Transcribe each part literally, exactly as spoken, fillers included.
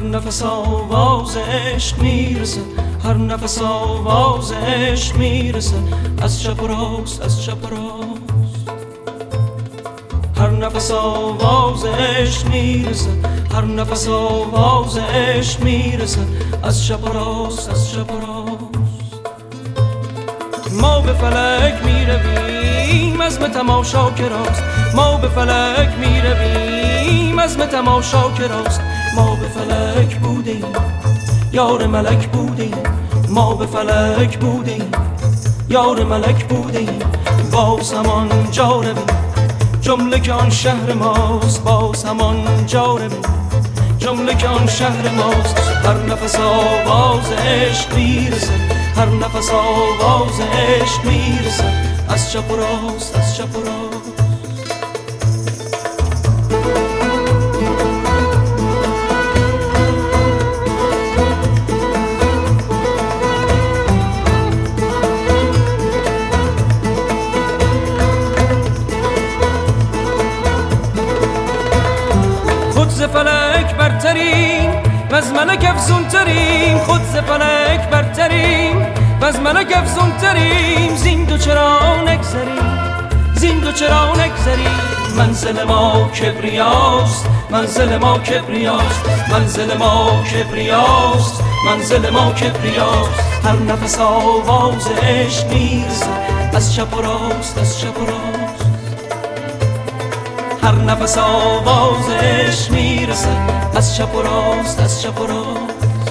نفس آواز عشق میرسد، هر نفس آواز عشق میرسد، از چپ و راست، از چپ و راست. هر نفس آواز عشق میرسد، هر نفس آواز عشق میرسد، از چپ و راست، از چپ و راست. ما به فلک میرویم عزم تماشا که راست، ما به فلک میرویم عزم تماشا که راست. ما به فلک بودیم یار ملک بودیم، ما به فلک بودیم یار ملک بودیم. باز همان جا رویم جمله که آن شهر ماست، باز همان جا رویم جمله که آن شهر ماست. هر نفس آواز عشق میرسد، هر نفس آواز عشق میرسد، از چپ و راست، از چپ و راست. خود ز فلک برترین و از ملک افزون ترین، خود ز فلک برترین و از ملک افزون ترین. زین دو چرا نگذریم، زین دو چرا نگذریم. منزل ما کبریاست، منزل ما کبریاست، منزل ما کبریاست، منزل ما کبریاست. هر نفس آواز عشق میرسد، از چپ و راست، از چپ و راست. هر نفس آواز عشق میرسد، از چپ و راست، از چپ و راست.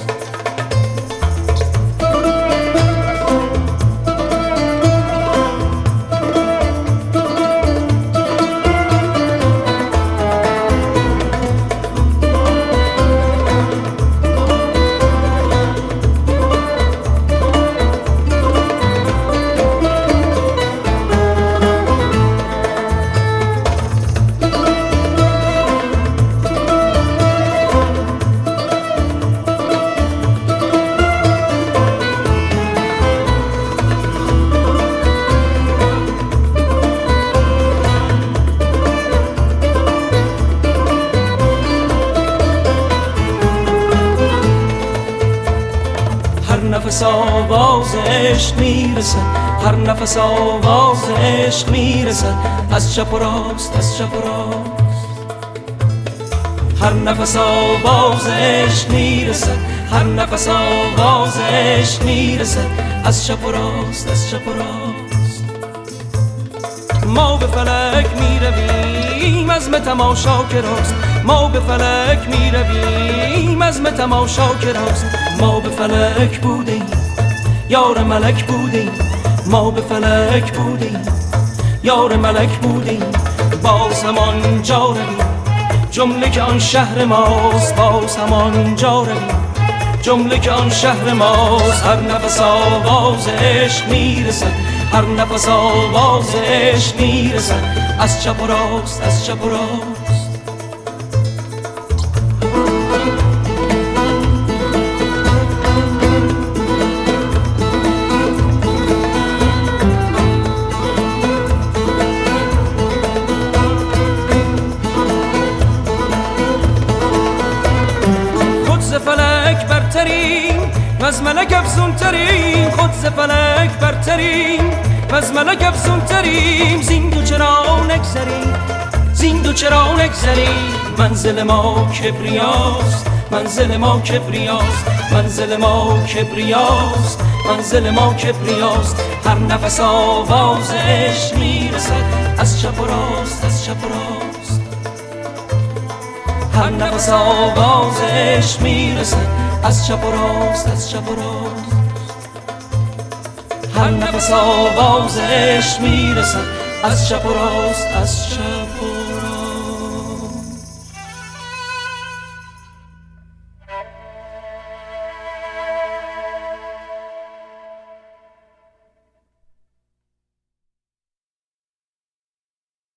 نفس آواز عشق میرسد، هر نفس آواز عشق میرسد، از چپ و راست، از چپ و راست. هر نفس آواز عشق میرسد، هر نفس آواز عشق میرسد، از چپ و راست، از چپ و راست. ما به فلک میرویم عزم تماشا که راست، ما به فلک میرویم عزم تماشا که راست. ما به فلک بودیم یار ملک بودیم، ما به فلک بودیم یار ملک بودیم. باز همان جا رویم جمله که آن شهر ماست، باز همان جا رویم جمله که آن شهر ماست. هر نفس آواز عشق میرسد، هر نفس آواز عشق میرسد، از چپ و راست، از چپ و راست. فلک برترین و از ملک افزون ترین، خود ز فلک برترین و از ملک افزون ترین. زین دو چرا نگذریم، زین دو چرا نگذریم. منزل ما کبریاست، منزل ما کبریاست، منزل ما کبریاست، منزل ما کبریاست. هر نفس آواز عشق میرسد، از چپ و راست، از چپ و راست. هر نفس آواز عشق میرسد، از چپ و راست، از چپ و راست. هر نفس آواز عشق میرسد، از چپ و راست، از چپ